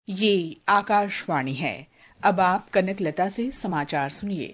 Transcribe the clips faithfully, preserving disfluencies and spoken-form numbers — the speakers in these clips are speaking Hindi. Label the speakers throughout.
Speaker 1: ये आकाशवाणी है। अब आप कनक लता से समाचार सुनिए।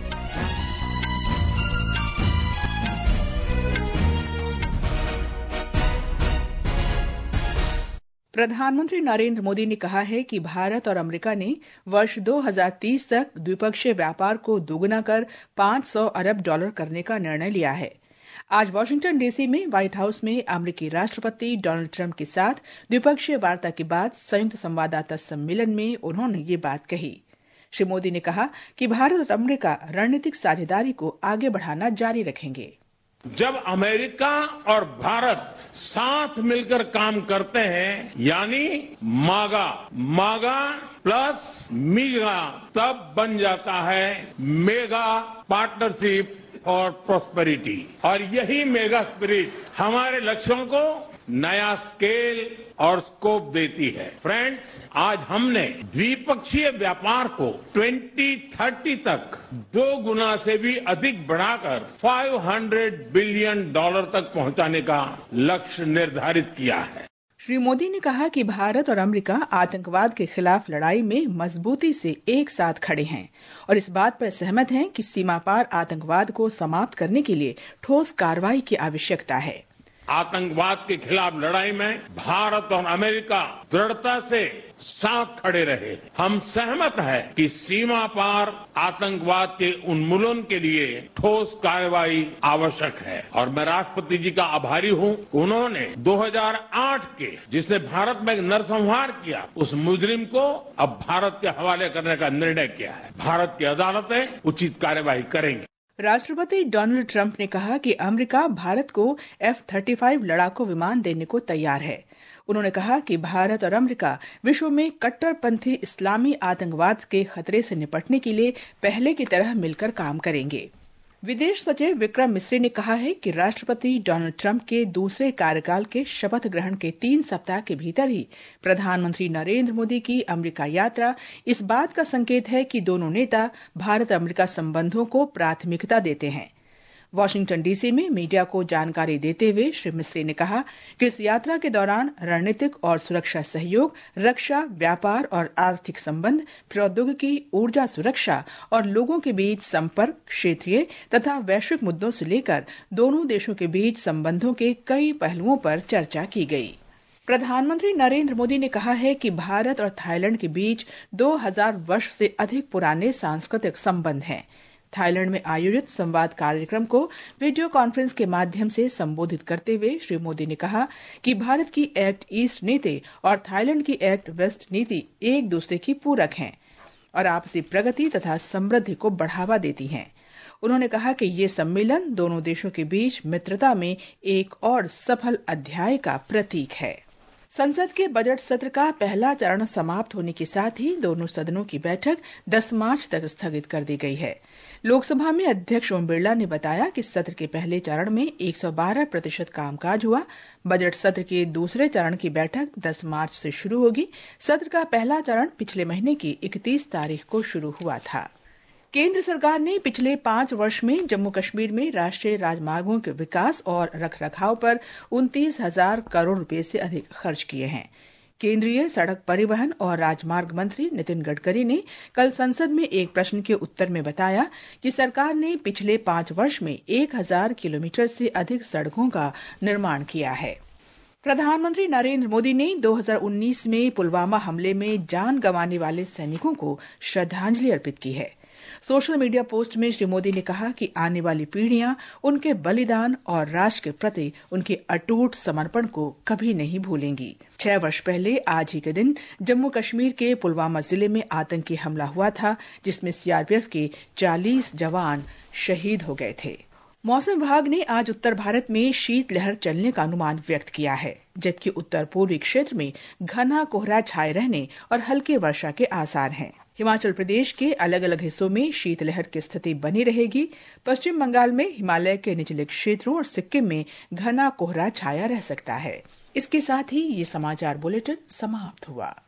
Speaker 1: प्रधानमंत्री नरेंद्र मोदी ने कहा है कि भारत और अमेरिका ने वर्ष दो हज़ार तीस तक द्विपक्षीय व्यापार को दोगुना कर पाँच सौ अरब डॉलर करने का निर्णय लिया है। आज वाशिंगटन डीसी में व्हाइट हाउस में अमेरिकी राष्ट्रपति डोनाल्ड ट्रंप के साथ द्विपक्षीय वार्ता के बाद संयुक्त संवाददाता सम्मेलन में उन्होंने ये बात कही। श्री मोदी ने कहा कि भारत और अमेरिका रणनीतिक साझेदारी को आगे बढ़ाना जारी रखेंगे।
Speaker 2: जब अमेरिका और भारत साथ मिलकर काम करते हैं, यानी मागा मागा प्लस मीगा, तब बन जाता है मेगा पार्टनरशिप और प्रॉस्पेरिटी। और यही मेगा स्पिरिट हमारे लक्ष्यों को नया स्केल और स्कोप देती है। फ्रेंड्स, आज हमने द्विपक्षीय व्यापार को दो हज़ार तीस तक दो गुना से भी अधिक बढ़ाकर पाँच सौ बिलियन डॉलर तक पहुंचाने का लक्ष्य निर्धारित किया है।
Speaker 1: श्री मोदी ने कहा कि भारत और अमेरिका आतंकवाद के खिलाफ लड़ाई में मजबूती से एक साथ खड़े हैं और इस बात पर सहमत हैं कि सीमा पार आतंकवाद को समाप्त करने के लिए ठोस कार्रवाई की आवश्यकता है।
Speaker 2: आतंकवाद के खिलाफ लड़ाई में भारत और अमेरिका दृढ़ता से साथ खड़े रहे। हम सहमत हैं कि सीमा पार आतंकवाद के उन्मूलन के लिए ठोस कार्रवाई आवश्यक है और मैं राष्ट्रपति जी का आभारी हूं। उन्होंने दो हज़ार आठ के जिसने भारत में नरसंहार किया, उस मुजरिम को अब भारत के हवाले करने का निर्णय किया है। भारत की अदालतें उचित कार्रवाई करेंगी।
Speaker 1: राष्ट्रपति डोनाल्ड ट्रंप ने कहा कि अमेरिका भारत को एफ थर्टी फाइव लड़ाकू विमान देने को तैयार है। उन्होंने कहा कि भारत और अमेरिका विश्व में कट्टरपंथी इस्लामी आतंकवाद के खतरे से निपटने के लिए पहले की तरह मिलकर काम करेंगे। विदेश सचिव विक्रम मिस्री ने कहा है कि राष्ट्रपति डोनाल्ड ट्रंप के दूसरे कार्यकाल के शपथ ग्रहण के तीन सप्ताह के भीतर ही प्रधानमंत्री नरेंद्र मोदी की अमेरिका यात्रा इस बात का संकेत है कि दोनों नेता भारत अमेरिका संबंधों को प्राथमिकता देते हैं। वाशिंगटन डीसी में मीडिया को जानकारी देते हुए श्री मिस्री ने कहा कि इस यात्रा के दौरान रणनीतिक और सुरक्षा सहयोग, रक्षा, व्यापार और आर्थिक संबंध, प्रौद्योगिकी, ऊर्जा सुरक्षा और लोगों के बीच संपर्क, क्षेत्रीय तथा वैश्विक मुद्दों से लेकर दोनों देशों के बीच संबंधों के कई पहलुओं पर चर्चा की गई। प्रधानमंत्री नरेंद्र मोदी ने कहा है कि भारत और थाईलैंड के बीच दो हज़ार वर्ष से अधिक पुराने सांस्कृतिक संबंध हैं। थाईलैंड में आयोजित संवाद कार्यक्रम को वीडियो कॉन्फ्रेंस के माध्यम से संबोधित करते हुए श्री मोदी ने कहा कि भारत की एक्ट ईस्ट नीति और थाईलैंड की एक्ट वेस्ट नीति एक दूसरे की पूरक हैं और आपसी प्रगति तथा समृद्धि को बढ़ावा देती हैं। उन्होंने कहा कि ये सम्मेलन दोनों देशों के बीच मित्रता में एक और सफल अध्याय का प्रतीक है। संसद के बजट सत्र का पहला चरण समाप्त होने के साथ ही दोनों सदनों की बैठक दस मार्च तक स्थगित कर दी गई है। लोकसभा में अध्यक्ष ओम बिरला ने बताया कि सत्र के पहले चरण में एक सौ बारह प्रतिशत कामकाज हुआ। बजट सत्र के दूसरे चरण की बैठक दस मार्च से शुरू होगी। सत्र का पहला चरण पिछले महीने की इकतीस तारीख को शुरू हुआ था। केंद्र सरकार ने पिछले पांच वर्ष में जम्मू कश्मीर में राष्ट्रीय राजमार्गों के विकास और रखरखाव पर उनतीस हजार करोड़ रुपए से अधिक खर्च किए हैं। केंद्रीय सड़क परिवहन और राजमार्ग मंत्री नितिन गडकरी ने कल संसद में एक प्रश्न के उत्तर में बताया कि सरकार ने पिछले पांच वर्ष में एक हजार किलोमीटर से अधिक सड़कों का निर्माण किया है। प्रधानमंत्री नरेंद्र मोदी ने दो हज़ार उन्नीस में पुलवामा हमले में जान गंवाने वाले सैनिकों को श्रद्धांजलि अर्पित की है। सोशल मीडिया पोस्ट में श्री मोदी ने कहा कि आने वाली पीढ़ियां उनके बलिदान और राष्ट्र के प्रति उनके अटूट समर्पण को कभी नहीं भूलेंगी। छह वर्ष पहले आज ही के दिन जम्मू कश्मीर के पुलवामा जिले में आतंकी हमला हुआ था, जिसमें सीआरपीएफ के चालीस जवान शहीद हो गए थे। मौसम विभाग ने आज उत्तर भारत में शीतलहर चलने का अनुमान व्यक्त किया है, जबकि उत्तर पूर्वी क्षेत्र में घना कोहरा छाये रहने और हल्की वर्षा के आसार हैं। हिमाचल प्रदेश के अलग अलग हिस्सों में शीतलहर की स्थिति बनी रहेगी। पश्चिम बंगाल में हिमालय के निचले क्षेत्रों और सिक्किम में घना कोहरा छाया रह सकता है। इसके साथ ही ये समाचार बुलेटिन समाप्त हुआ।